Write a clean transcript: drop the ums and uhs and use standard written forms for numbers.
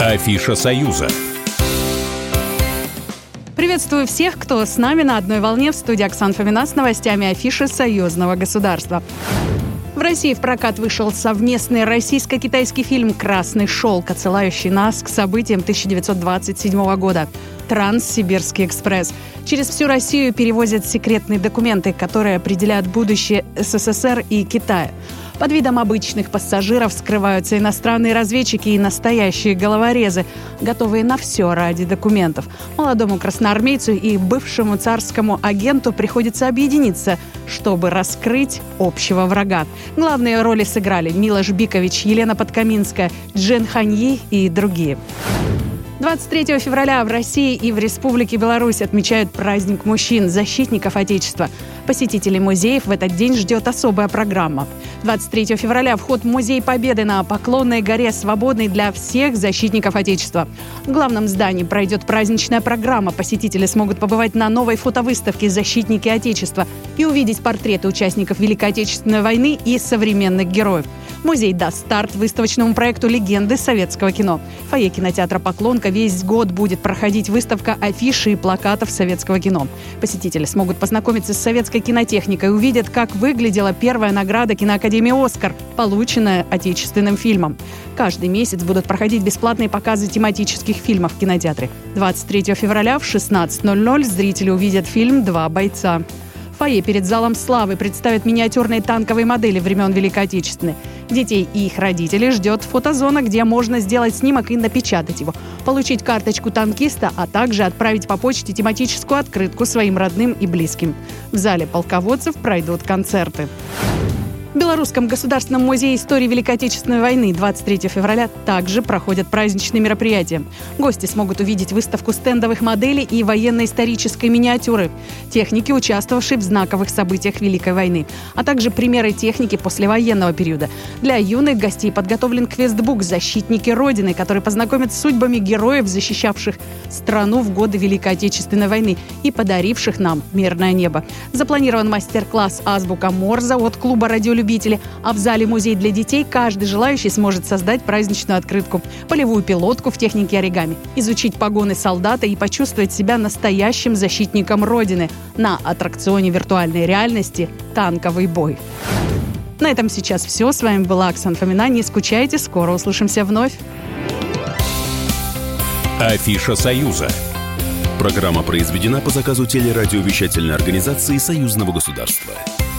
Афиша «Союза». Приветствую всех, кто с нами на одной волне. В студии Оксана Фомина с новостями афиши союзного государства. В России в прокат вышел совместный российско-китайский фильм «Красный шелк», отсылающий нас к событиям 1927 года. «Транссибирский экспресс». Через всю Россию перевозят секретные документы, которые определяют будущее СССР и Китая. Под видом обычных пассажиров скрываются иностранные разведчики и настоящие головорезы, готовые на все ради документов. Молодому красноармейцу и бывшему царскому агенту приходится объединиться, чтобы раскрыть общего врага. Главные роли сыграли Милош Бикович, Елена Подкаминская, Джен Ханьи и другие. 23 февраля в России и в Республике Беларусь отмечают праздник мужчин, защитников Отечества. Посетителей музеев в этот день ждет особая программа. 23 февраля вход в Музей Победы на Поклонной горе свободный для всех защитников Отечества. В главном здании пройдет праздничная программа. Посетители смогут побывать на новой фотовыставке «Защитники Отечества» и увидеть портреты участников Великой Отечественной войны и современных героев. Музей даст старт выставочному проекту «Легенды советского кино». В фойе кинотеатра «Поклонка» весь год будет проходить выставка афиши и плакатов советского кино. Посетители смогут познакомиться с советской кинотехникой, увидят, как выглядела первая награда киноакадемии «Оскар», полученная отечественным фильмом. Каждый месяц будут проходить бесплатные показы тематических фильмов в кинотеатре. 23 февраля в 16:00 зрители увидят фильм «Два бойца». В фойе перед залом славы представят миниатюрные танковые модели времен Великой Отечественной. Детей и их родителей ждет фотозона, где можно сделать снимок и напечатать его, получить карточку танкиста, а также отправить по почте тематическую открытку своим родным и близким. В зале полководцев пройдут концерты. В Белорусском государственном музее истории Великой Отечественной войны 23 февраля также проходят праздничные мероприятия. Гости смогут увидеть выставку стендовых моделей и военно-исторической миниатюры, техники, участвовавшей в знаковых событиях Великой войны, а также примеры техники послевоенного периода. Для юных гостей подготовлен квестбук «Защитники Родины», который познакомит с судьбами героев, защищавших страну в годы Великой Отечественной войны и подаривших нам мирное небо. Запланирован мастер-класс «Азбука Морзе» от клуба «Радиолюбители», а в зале «Музей для детей» каждый желающий сможет создать праздничную открытку, полевую пилотку в технике оригами, изучить погоны солдата и почувствовать себя настоящим защитником Родины на аттракционе виртуальной реальности «Танковый бой». На этом сейчас все. С вами была Оксана Фомина. Не скучайте, скоро услышимся вновь. Афиша «Союза». Программа произведена по заказу телерадиовещательной организации Союзного государства.